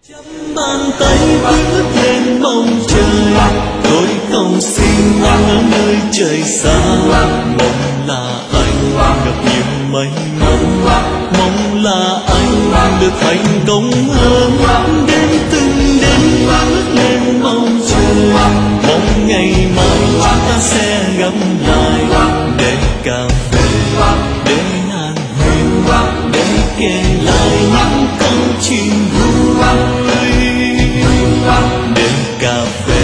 Bàn tay bước lên bầu trời, tôi cầu xin anh ở nơi trời xa. Mong là anh gặp nhiều may mắn, mong là anh được thành công hơn. Đến từng đêm bước lên bầu trời, mong ngày mai chúng ta sẽ gặp lại để cà phê, để ăn hiếu, để kể lại những câu chuyện vui. Để cà phê